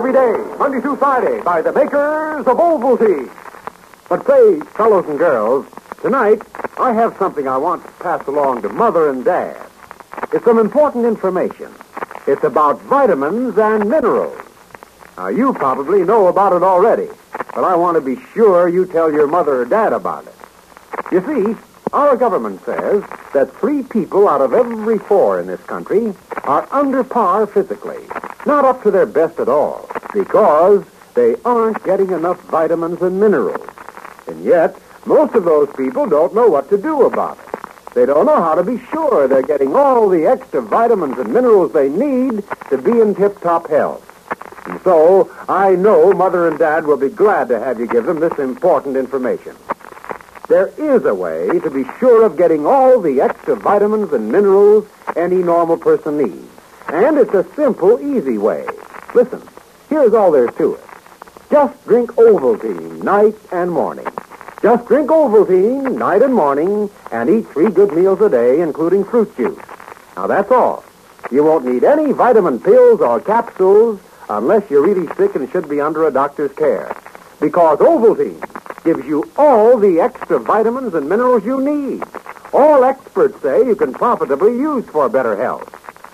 every day, Monday through Friday, by the makers of Ovaltine. But say, fellows and girls, tonight I have something I want to pass along to Mother and Dad. It's some important information. It's about vitamins and minerals. Now, you probably know about it already, but I want to be sure you tell your mother or dad about it. You see, our government says that 3 people out of every 4 in this country are under par physically, not up to their best at all, because they aren't getting enough vitamins and minerals. And yet, most of those people don't know what to do about it. They don't know how to be sure they're getting all the extra vitamins and minerals they need to be in tip-top health. And so, I know Mother and Dad will be glad to have you give them this important information. There is a way to be sure of getting all the extra vitamins and minerals any normal person needs. And it's a simple, easy way. Listen, here's all there is to it. Just drink Ovaltine night and morning. Just drink Ovaltine night and morning and eat 3 good meals a day, including fruit juice. Now, that's all. You won't need any vitamin pills or capsules unless you're really sick and should be under a doctor's care. Because Ovaltine gives you all the extra vitamins and minerals you need. All experts say you can profitably use for better health.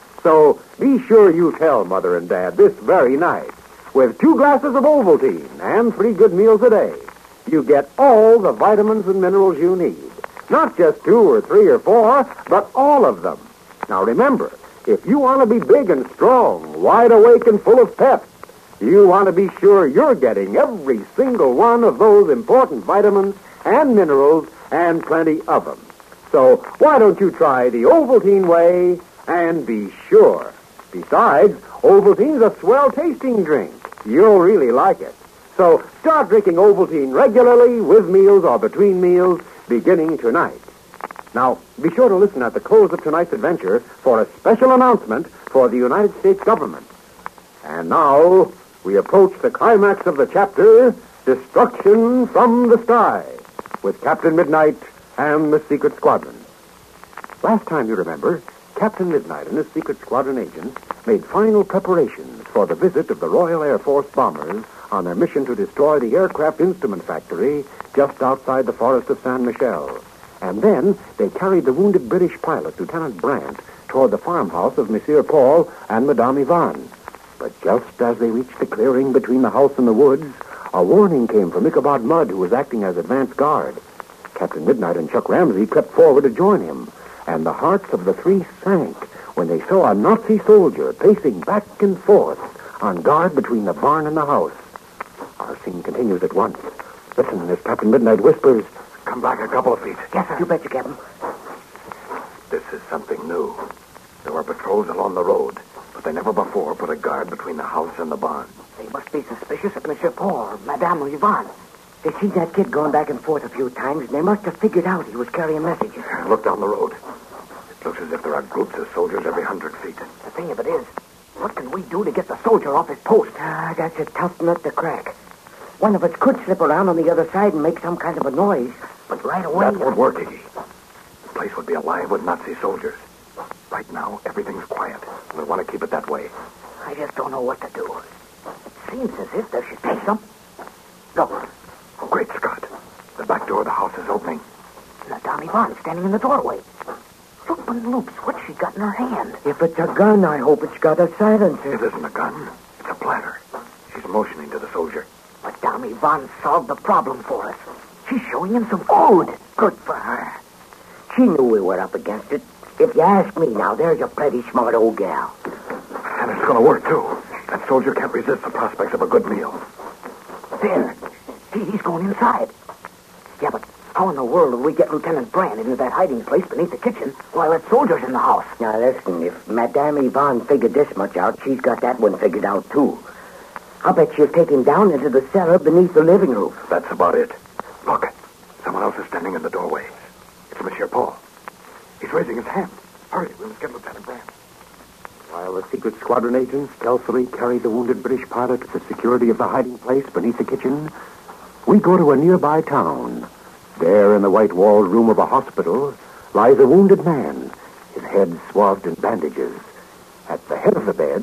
So be sure you tell Mother and Dad this very night. With 2 glasses of Ovaltine and 3 good meals a day, you get all the vitamins and minerals you need. Not just 2 or 3 or 4, but all of them. Now remember, if you want to be big and strong, wide awake and full of pep, you want to be sure you're getting every single one of those important vitamins and minerals and plenty of them. So why don't you try the Ovaltine way and be sure? Besides, Ovaltine's a swell tasting drink. You'll really like it. So start drinking Ovaltine regularly with meals or between meals beginning tonight. Now, be sure to listen at the close of tonight's adventure for a special announcement for the United States government. And now, we approach the climax of the chapter, Destruction from the Sky, with Captain Midnight and the Secret Squadron. Last time, you remember, Captain Midnight and his Secret Squadron agents made final preparations for the visit of the Royal Air Force bombers on their mission to destroy the aircraft instrument factory just outside the forest of San Michel. And then they carried the wounded British pilot, Lieutenant Brandt, toward the farmhouse of Monsieur Paul and Madame Yvonne. But just as they reached the clearing between the house and the woods, a warning came from Ichabod Mudd, who was acting as advance guard. Captain Midnight and Chuck Ramsey crept forward to join him, and the hearts of the 3 sank when they saw a Nazi soldier pacing back and forth on guard between the barn and the house. Our scene continues at once. Listen as Captain Midnight whispers, "Come back a couple of feet." Yes, sir. You betcha, Captain. This is something new. There were patrols along the road, but they never before put a guard between the house and the barn. They must be suspicious of Monsieur Paul or Madame Yvonne. They seen that kid going back and forth a few times, and they must have figured out he was carrying messages. Look down the road. It looks as if there are groups of soldiers every 100 feet. The thing of it is, what can we do to get the soldier off his post? That's a tough nut to crack. One of us could slip around on the other side and make some kind of a noise, but right away... That won't work, Iggy. The place would be alive with Nazi soldiers. Right now, everything's quiet. We want to keep it that way. I just don't know what to do. It seems as if there should be some... Look. Oh, great Scott. The back door of the house is opening. Madame Yvonne standing in the doorway. Loopin' loops, what's she got in her hand? If it's a gun, I hope it's got a silencer. It isn't a gun. It's a platter. She's motioning to the soldier. Madame Yvonne solved the problem for us. She's showing him some food. Good for her. She knew we were up against it. If you ask me now, there's a pretty smart old gal. And it's going to work, too. That soldier can't resist the prospects of a good meal. There. He's going inside. Yeah, but how in the world will we get Lieutenant Brandt into that hiding place beneath the kitchen while that soldier's in the house? Now, listen, if Madame Yvonne figured this much out, she's got that one figured out, too. I'll bet she'll take him down into the cellar beneath the living room. That's about it. Look, someone else is standing in the doorway. It's Monsieur Paul. He's raising his hand. Hurry, we must get Lieutenant Brandt. While the Secret Squadron agents stealthily carried the wounded British pilot to the security of the hiding place beneath the kitchen, we go to a nearby town. There, in the white-walled room of a hospital, lies a wounded man, his head swathed in bandages. At the head of the bed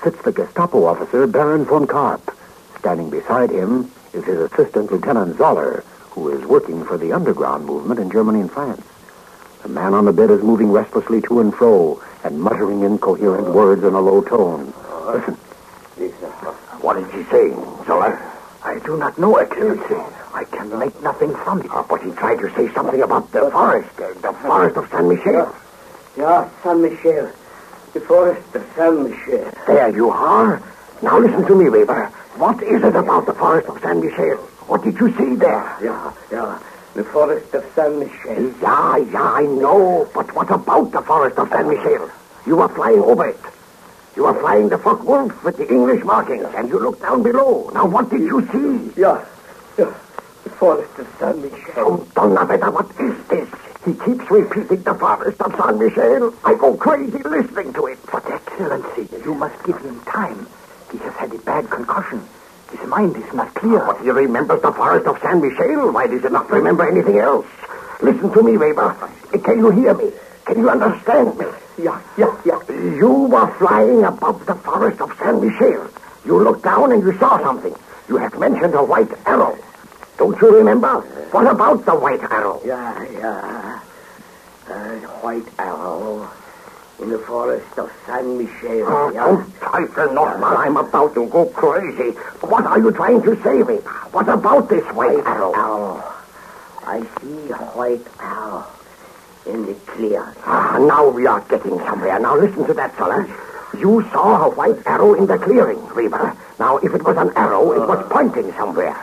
sits the Gestapo officer, Baron von Karp. Standing beside him is his assistant, Lieutenant Zoller, who is working for the underground movement in Germany and France. The man on the bed is moving restlessly to and fro and muttering incoherent words in a low tone. Listen. What is he saying, Zoller? I do not know, Excellency. I can make nothing from it. But he tried to say something about the forest of San Michel. Yeah, San Michel. The forest of San Michel. There you are. Now listen to me, Weber. What is it about the forest of San Michel? What did you see there? Yeah. The forest of San Michel. Yeah, I know. But what about the forest of San Michel? You were flying over it. You were flying the Focke-Wulf with the English markings, and you looked down below. Now, what did you see? Yeah. The forest of San Michel. Oh, Donaveda, what is this? He keeps repeating the forest of San Michel. I go crazy listening to it. But, Excellency, you must give him time. He has had a bad concussion. His mind is not clear. But he remembers the forest of San Michel. Why does he not remember anything else? Listen to me, Weber. Can you hear me? Can you understand me? Yeah. You were flying above the forest of San Michel. You looked down and you saw something. You have mentioned a white arrow. Don't you remember? What about the white arrow? Yeah. White arrow in the forest of San Michel. Don't trifle, Norman. I'm about to go crazy. What are you trying to say me? What about this white arrow? I see a white arrow in the clear. Now we are getting somewhere. Now listen to that, fella. You saw a white arrow in the clearing, Weber. Now, if it was an arrow, it was pointing somewhere.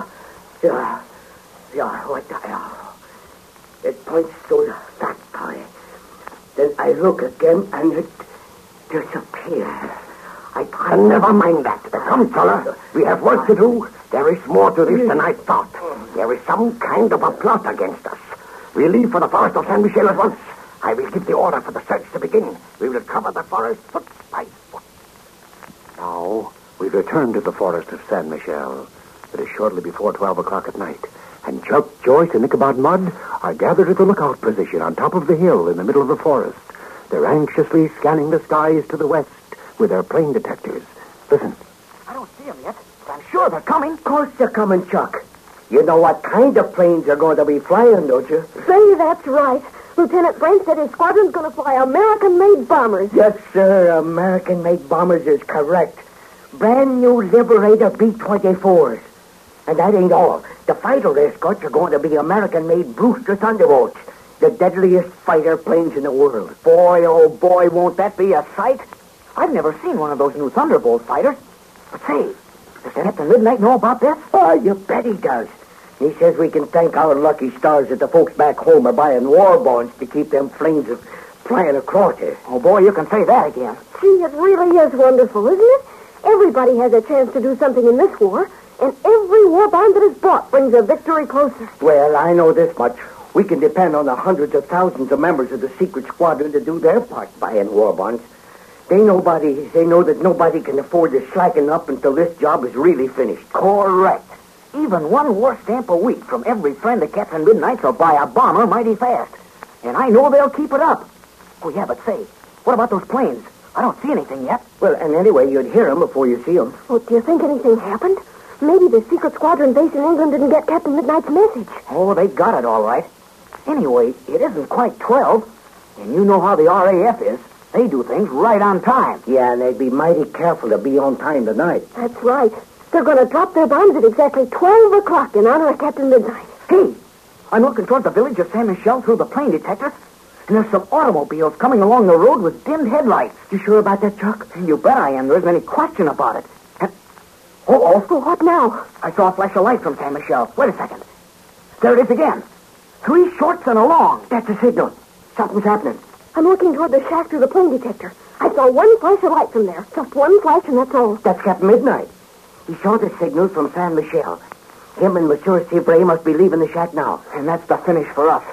Yeah, white arrow. It points to that point. Then I look again and it disappears. Never mind that. Come, fella. We have work to do. There is more to this than I thought. There is some kind of a plot against us. We'll leave for the forest of San Michel at once. I will give the order for the search to begin. We will cover the forest foot by foot. Now, we return to the forest of San Michel. It is shortly before 12 o'clock at night. And Chuck, Joyce, and Ichabod Mudd are gathered at the lookout position on top of the hill in the middle of the forest. They're anxiously scanning the skies to the west with their plane detectors. Listen. I don't see them yet, but I'm sure they're coming. Of course they're coming, Chuck. You know what kind of planes they're going to be flying, don't you? Say, that's right. Lieutenant Brent said his squadron's going to fly American-made bombers. Yes, sir. American-made bombers is correct. Brand new Liberator B-24s. And that ain't all. The fighter escorts are going to be American-made Brewster Thunderbolts, the deadliest fighter planes in the world. Boy, oh boy, won't that be a sight? I've never seen one of those new Thunderbolt fighters. But say, does Captain Midnight know about this? Oh, you bet he does. He says we can thank our lucky stars that the folks back home are buying war bonds to keep them planes flying across here. Oh, boy, you can say that again. Gee, it really is wonderful, isn't it? Everybody has a chance to do something in this war, and every war bond that is bought brings a victory closer. Well, I know this much. We can depend on the hundreds of thousands of members of the secret squadron to do their part buying war bonds. They know that nobody can afford to slacken up until this job is really finished. Correct. Even one war stamp a week from every friend of Captain Midnight's will buy a bomber mighty fast. And I know they'll keep it up. Oh, yeah, but say, what about those planes? I don't see anything yet. Well, and anyway, you'd hear them before you see them. Well, do you think anything happened? Maybe the secret squadron base in England didn't get Captain Midnight's message. Oh, they got it all right. Anyway, it isn't quite 12. And you know how the RAF is. They do things right on time. Yeah, and they'd be mighty careful to be on time tonight. That's right. They're going to drop their bombs at exactly 12 o'clock in honor of Captain Midnight. Hey, I'm looking toward the village of San Michel through the plane detector. And there's some automobiles coming along the road with dimmed headlights. You sure about that, Chuck? You bet I am. There isn't any question about it. And... Oh. Well, what now? I saw a flash of light from San Michel. Wait a second. There it is again. 3 shorts and a long. That's a signal. Something's happening. I'm looking toward the shack through the plane detector. I saw one flash of light from there. Just one flash, and that's all. That's Captain Midnight. He saw the signal from San Michel. Him and Monsieur Sebray must be leaving the shack now. And that's the finish for us.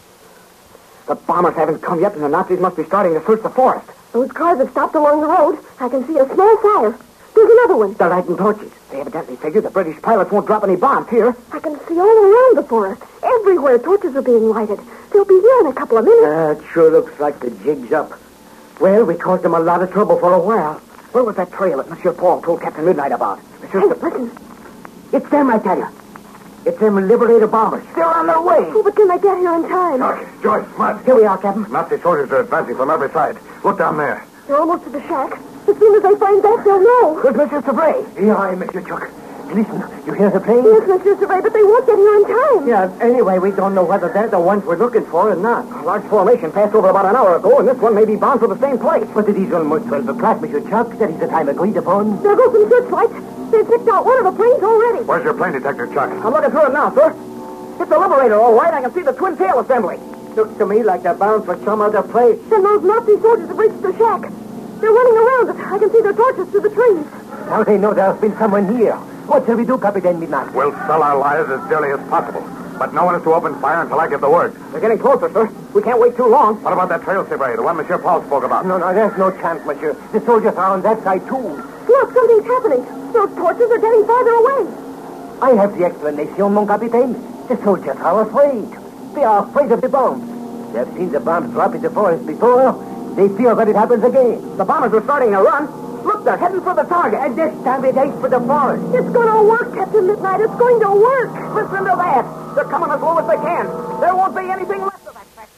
The bombers haven't come yet, and the Nazis must be starting to search the forest. Those cars have stopped along the road. I can see a small fire. There's another one. They're lighting torches. They evidently figured the British pilots won't drop any bombs here. I can see all around the forest. Everywhere torches are being lighted. They'll be here in a couple of minutes. It sure looks like the jig's up. Well, we caused them a lot of trouble for a while. Where was that trail that Monsieur Paul told Captain Midnight about? Hey, listen. It's them, I tell you. It's them Liberator bombers. They're on their way. Oh, but can they get here in time? Look, Joyce, Mud. Here we are, Captain. Nazi soldiers are advancing from every side. Look down there. They're almost to the shack. As soon as they find that, they'll know. Where's Monsieur Sabray? Here I am, Monsieur Chuck. Listen, you hear the plane? Yes, Monsieur Survey, but they won't get here in time. Yeah, anyway, we don't know whether they're the ones we're looking for or not. A large formation passed over about an hour ago, and this one may be bound for the same place. But it is almost 12 o'clock, Monsieur Chuck. That is the time agreed upon. There goes some searchlights. They've picked out one of the planes already. Where's your plane detector, Chuck? I'm looking through it now, sir. It's the Liberator, all right. I can see the twin tail assembly. Looks to me like they're bound for some other place. Then those Nazi soldiers have reached the shack. They're running around it. I can see their torches through the trees. Now they know there's been someone here. What shall we do, Captain Midnight? We'll sell our lives as dearly as possible. But no one is to open fire until I give the word. They're getting closer, sir. We can't wait too long. What about that trail, Sabray, the one Monsieur Paul spoke about? No, there's no chance, Monsieur. The soldiers are on that side, too. Look, something's happening. Those torches are getting farther away. I have the explanation, mon capitaine. The soldiers are afraid. They are afraid of the bombs. They have seen the bombs drop in the forest before. They fear that it happens again. The bombers are starting to run. Look, they're heading for the target. And this time it ain't for the forest. It's going to work, Captain Midnight. It's going to work. Listen to that. They're coming as low as they can. There won't be anything left of that factory.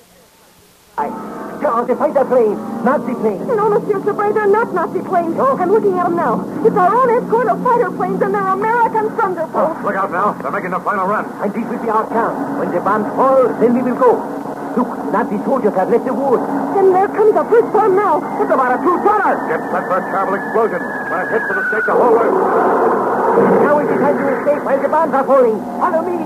John, the fighter plane. Nazi plane. No, Monsieur Sabray, they're not Nazi planes. I'm looking at them now. It's our own escort of fighter planes, and they're American Thunderbolts. Look out now. They're making the final run. And this will be our chance. When the bombs fall, then we will go. Look, Nazi soldiers have left the wood. And there comes a first bomb now. It's about a two-tonner. Get set for a terrible explosion. When it hits, it'll shake the whole earth. Now is the time to escape while the bombs are falling. Follow me.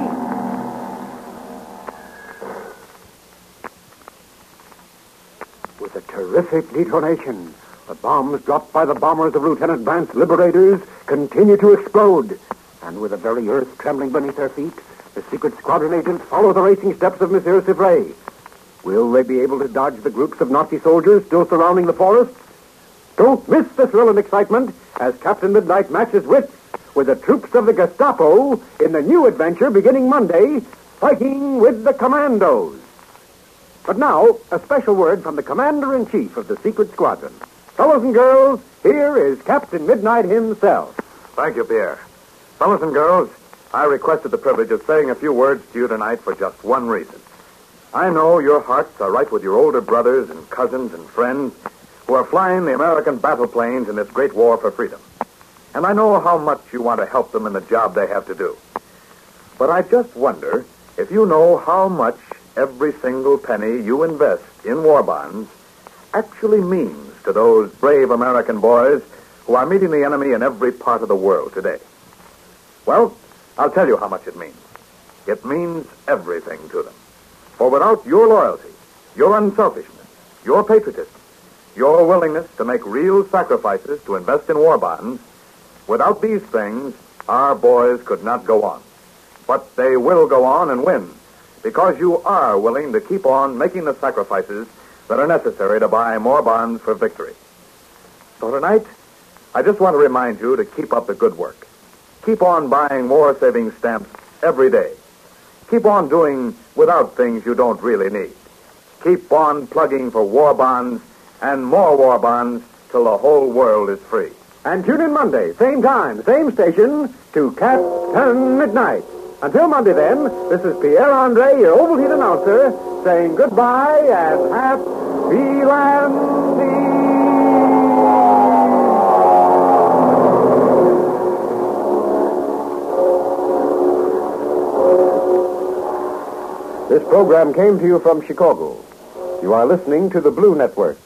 With a terrific detonation, the bombs dropped by the bombers of Lieutenant Brandt's Liberators continue to explode. And with the very earth trembling beneath their feet, the secret squadron agents follow the racing steps of Monsieur Sabray. Will they be able to dodge the groups of Nazi soldiers still surrounding the forest? Don't miss the thrill and excitement as Captain Midnight matches wits with the troops of the Gestapo in the new adventure beginning Monday, Fighting with the Commandos. But now, a special word from the Commander-in-Chief of the Secret Squadron. Fellows and girls, here is Captain Midnight himself. Thank you, Pierre. Fellows and girls, I requested the privilege of saying a few words to you tonight for just one reason. I know your hearts are right with your older brothers and cousins and friends who are flying the American battle planes in this great war for freedom. And I know how much you want to help them in the job they have to do. But I just wonder if you know how much every single penny you invest in war bonds actually means to those brave American boys who are meeting the enemy in every part of the world today. Well, I'll tell you how much it means. It means everything to them. For without your loyalty, your unselfishness, your patriotism, your willingness to make real sacrifices to invest in war bonds, without these things, our boys could not go on. But they will go on and win, because you are willing to keep on making the sacrifices that are necessary to buy more bonds for victory. So tonight, I just want to remind you to keep up the good work. Keep on buying more savings stamps every day. Keep on doing without things you don't really need. Keep on plugging for war bonds and more war bonds till the whole world is free. And tune in Monday, same time, same station, to Captain Midnight. Until Monday, then, this is Pierre Andre, your Ovaltine announcer, saying goodbye and happy landing. This program came to you from Chicago. You are listening to the Blue Network.